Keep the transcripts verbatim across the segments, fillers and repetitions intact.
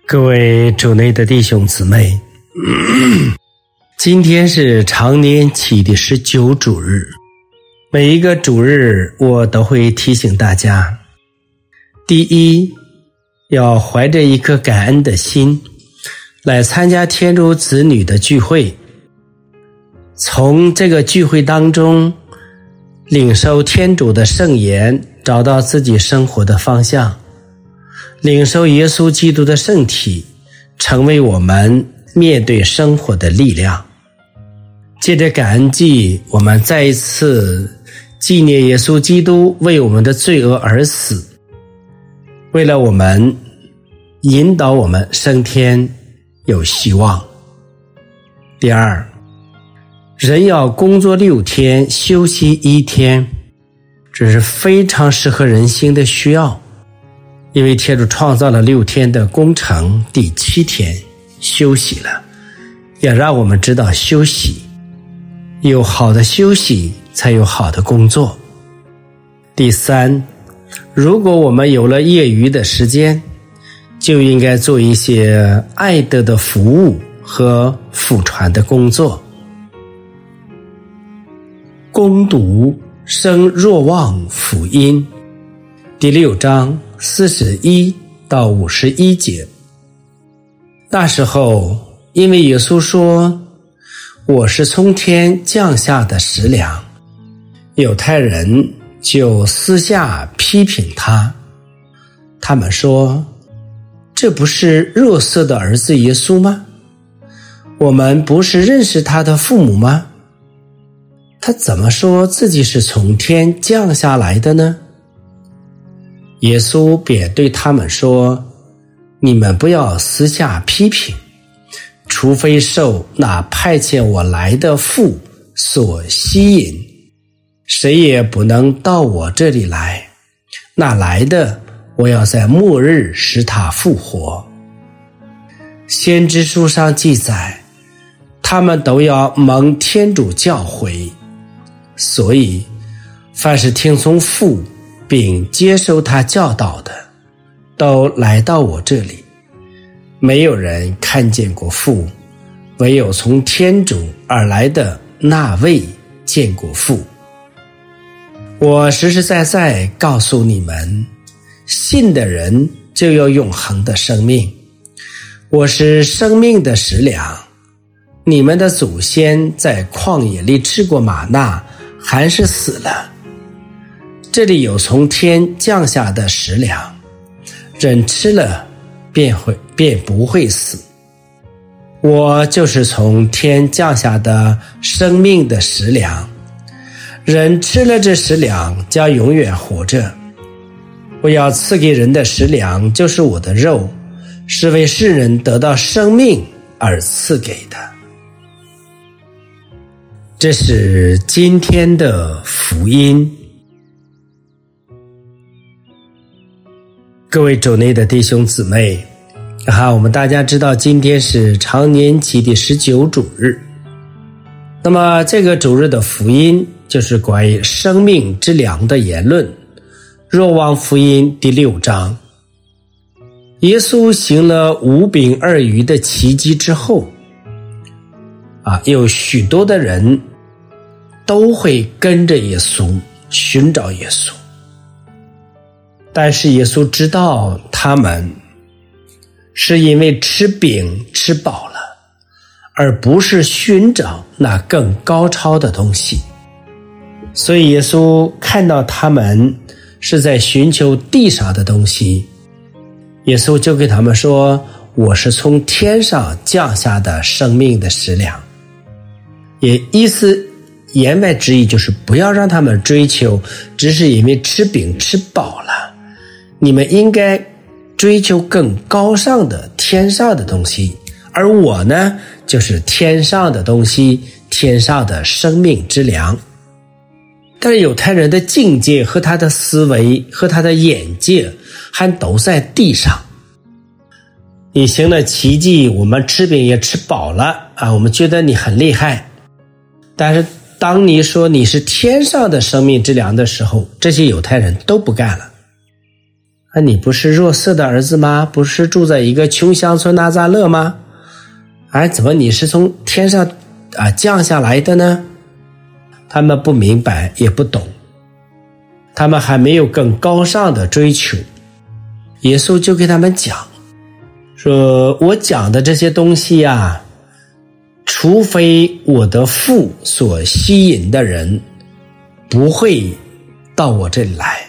各位主内的弟兄姊妹，今天是常年期的十九主日。每一个主日我都会提醒大家，第一，要怀着一颗感恩的心来参加天主子女的聚会，从这个聚会当中领受天主的圣言，找到自己生活的方向，领受耶稣基督的圣体，成为我们面对生活的力量。借着感恩祭，我们再一次纪念耶稣基督为我们的罪恶而死，为了我们引导我们升天有希望。第二，人要工作六天，休息一天，这是非常适合人心的需要。因为天主创造了六天的工程，第七天休息了，也让我们知道休息，有好的休息才有好的工作。第三，如果我们有了业余的时间，就应该做一些爱德的服务和福传的工作。攻读圣若望福音第六章四十一到五十一节。那时候，因为耶稣说，我是从天降下的食粮，犹太人就私下批评他。他们说，这不是若瑟的儿子耶稣吗？我们不是认识他的父母吗？他怎么说自己是从天降下来的呢？耶稣便对他们说，你们不要私下批评，除非受那派遣我来的父所吸引，谁也不能到我这里来，那来的我要在末日使他复活。先知书上记载，他们都要蒙天主教诲，所以凡是听从父并接受他教导的，都来到我这里。没有人看见过父，唯有从天主而来的那位见过父。我实实在在告诉你们，信的人就有永恒的生命。我是生命的食粮。你们的祖先在旷野里吃过玛纳，还是死了。这里有从天降下的食粮，人吃了便会便不会死。我就是从天降下的生命的食粮，人吃了这食粮将永远活着。我要赐给人的食粮就是我的肉，是为世人得到生命而赐给的。这是今天的福音。各位主内的弟兄姊妹，哈，我们大家知道今天是常年期的十九主日。那么这个主日的福音就是关于生命之粮的言论。若望福音第六章，耶稣行了五饼二鱼的奇迹之后，啊，有许多的人都会跟着耶稣寻找耶稣。但是耶稣知道他们是因为吃饼吃饱了，而不是寻找那更高超的东西。所以耶稣看到他们是在寻求地上的东西，耶稣就跟他们说，我是从天上降下的生命的食粮。也意思言外之意就是不要让他们追求只是因为吃饼吃饱了，你们应该追求更高尚的天上的东西，而我呢，就是天上的东西，天上的生命之粮。但是犹太人的境界和他的思维和他的眼界还都在地上。你行了奇迹，我们吃饼也吃饱了啊，我们觉得你很厉害。但是当你说你是天上的生命之粮的时候，这些犹太人都不干了。 啊，你不是若瑟的儿子吗？不是住在一个穷乡村拿撒勒吗？哎，怎么你是从天上啊降下来的呢？他们不明白也不懂，他们还没有更高尚的追求。耶稣就给他们讲，说我讲的这些东西啊，除非我的父所吸引的人，不会到我这里来。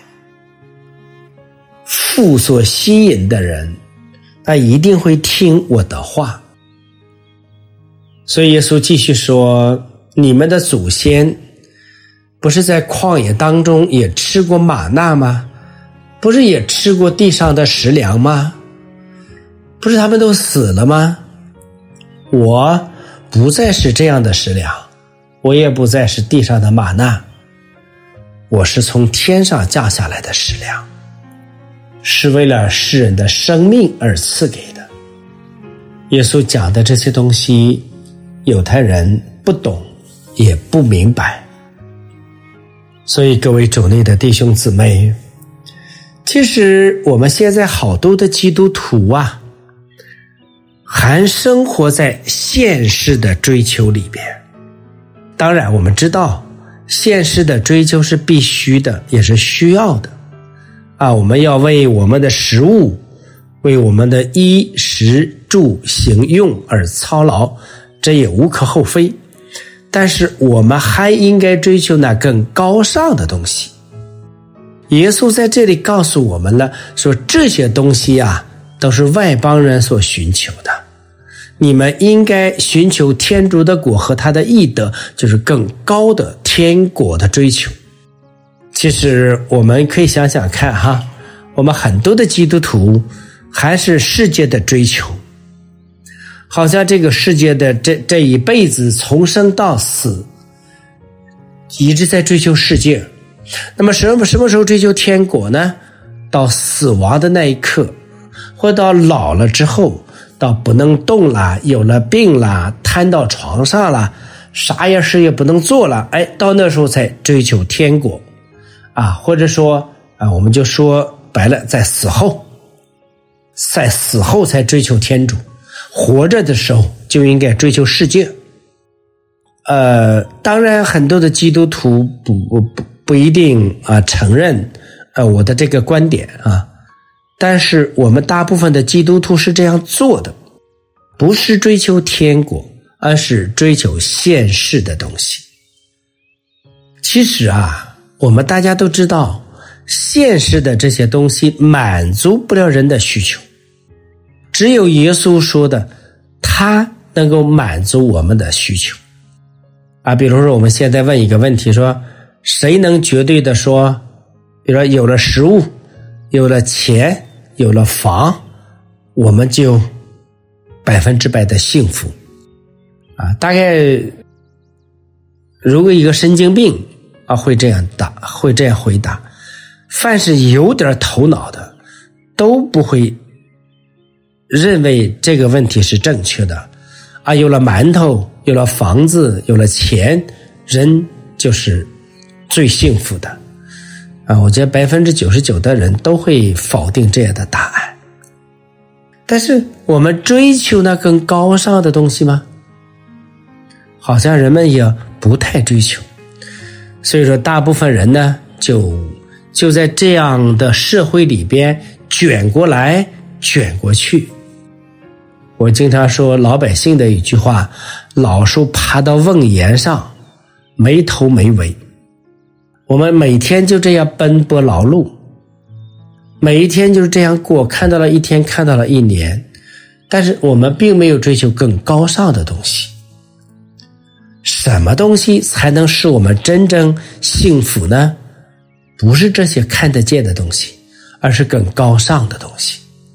父所吸引的人，他一定会听我的话。所以耶稣继续说，你们的祖先不是在旷野当中也吃过玛纳吗？不是也吃过地上的食粮吗？不是他们都死了吗？我不再是这样的食粮，我也不再是地上的玛纳，我是从天上降下来的食粮，是为了世人的生命而赐给的。耶稣讲的这些东西，犹太人不懂也不明白。所以各位主内的弟兄姊妹，其实我们现在好多的基督徒啊，还生活在现世的追求里边。当然我们知道现世的追求是必须的，也是需要的啊，我们要为我们的食物，为我们的衣食住行用而操劳，这也无可厚非。但是我们还应该追求那更高尚的东西。耶稣在这里告诉我们了，说这些东西啊，都是外邦人所寻求的。你们应该寻求天主的国和他的义德，就是更高的天国的追求。其实我们可以想想看哈，我们很多的基督徒还是世界的追求，好像这个世界的这这一辈子从生到死一直在追求世界。那么什么什么时候追求天国呢？到死亡的那一刻，或到老了之后，到不能动了，有了病了，瘫到床上了，啥也事也不能做了，哎，到那时候才追求天国啊，或者说啊，我们就说白了，在死后，在死后才追求天主，活着的时候就应该追求世界。呃，当然很多的基督徒不不不一定啊承认呃我的这个观点啊，但是我们大部分的基督徒是这样做的，不是追求天国，而是追求现世的东西。其实啊，我们大家都知道，现世的这些东西满足不了人的需求，只有耶稣说的，他能够满足我们的需求啊。比如说我们现在问一个问题，说谁能绝对的说，比如说有了食物，有了钱，有了房，我们就百分之百的幸福啊？大概如果一个神经病啊会这样答，会这样回答，凡是有点头脑的都不会认为这个问题是正确的啊。有了馒头，有了房子，有了钱，人就是最幸福的啊。我觉得百分之九十九的人都会否定这样的答案。但是我们追求那更高尚的东西吗？好像人们也不太追求。所以说大部分人呢，就就在这样的社会里边卷过来卷过去。我经常说老百姓的一句话，老鼠爬到瓮沿上，没头没尾。我们每天就这样奔波劳碌，每一天就是这样过，看到了一天，看到了一年，但是我们并没有追求更高尚的东西。什么东西才能使我们真正幸福呢？不是这些看得见的东西，而是更高尚的东西。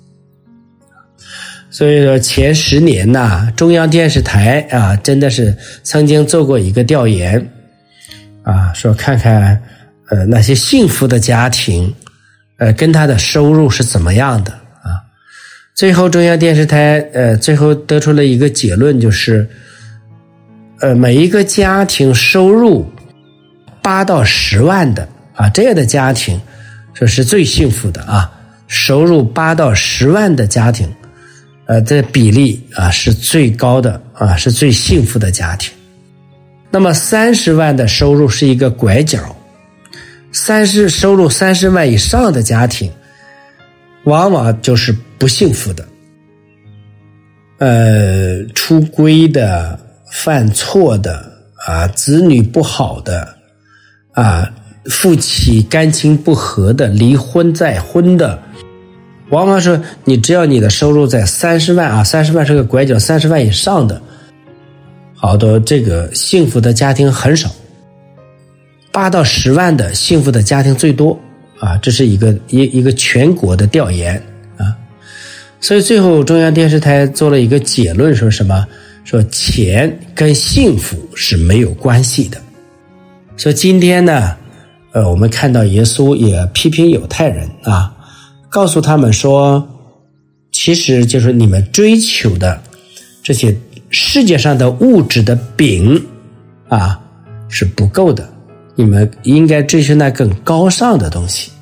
所以说前十年呐、啊，中央电视台啊，真的是曾经做过一个调研啊，说看看呃那些幸福的家庭呃跟他的收入是怎么样的啊。最后中央电视台呃最后得出了一个结论，就是呃每一个家庭收入八到十万的啊，这样的家庭这是最幸福的啊。 收入八到十万的家庭，呃，这比例啊是最高的啊，是最幸福的家庭。那么三十万的收入是一个拐角，三十收入三十万以上的家庭，往往就是不幸福的。呃，出轨的、犯错的啊，子女不好的啊，夫妻感情不和的，离婚再婚的，往往是你只要你的收入在三十万啊，三十万是个拐角，三十万以上的，好多这个幸福的家庭很少，八到十万的幸福的家庭最多啊，这是一个一一个全国的调研啊。所以最后中央电视台做了一个结论，说什么？说钱跟幸福是没有关系的。所以今天呢，呃，我们看到耶稣也批评犹太人啊，告诉他们说，其实就是你们追求的这些世界上的物质的饼啊是不够的，你们应该追求那更高尚的东西。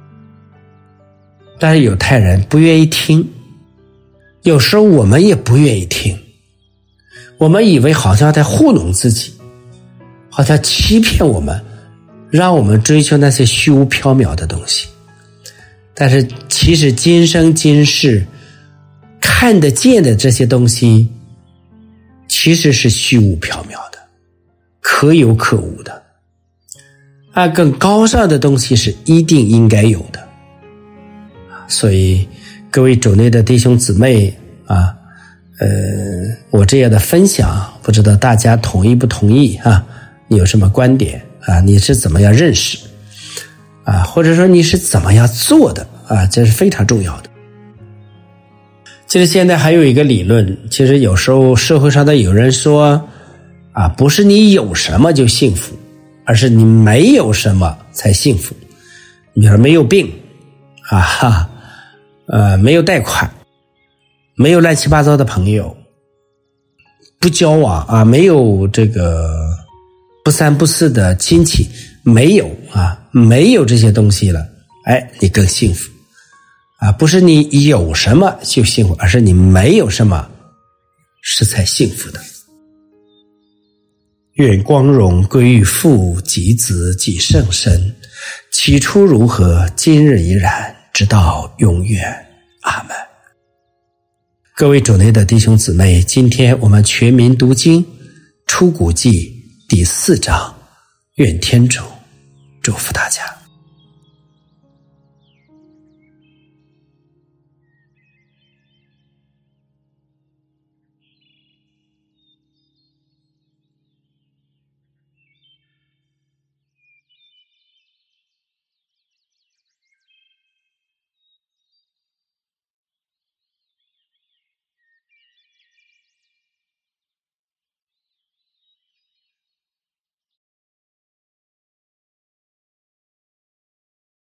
但是犹太人不愿意听，有时候我们也不愿意听，我们以为好像在糊弄自己，好像欺骗我们，让我们追求那些虚无缥缈的东西。但是其实今生今世看得见的这些东西其实是虚无缥缈的，可有可无的，而更高尚的东西是一定应该有的。所以各位主内的弟兄姊妹啊，呃，我这样的分享不知道大家同意不同意啊？你有什么观点啊？你是怎么样认识啊？或者说你是怎么样做的啊？这是非常重要的。其实现在还有一个理论，其实有时候社会上的有人说啊，不是你有什么就幸福，而是你没有什么才幸福。你比如说没有病啊哈，呃，没有贷款，没有乱七八糟的朋友，不交往啊，没有这个不三不四的亲戚，没有啊，没有这些东西了，哎，你更幸福啊！不是你有什么就幸福，而是你没有什么是才幸福的。愿光荣归于父及子及圣神，起初如何，今日依然，直到永远。阿们。各位主内的弟兄姊妹，今天我们全民读经出谷记第四章，愿天主祝福大家。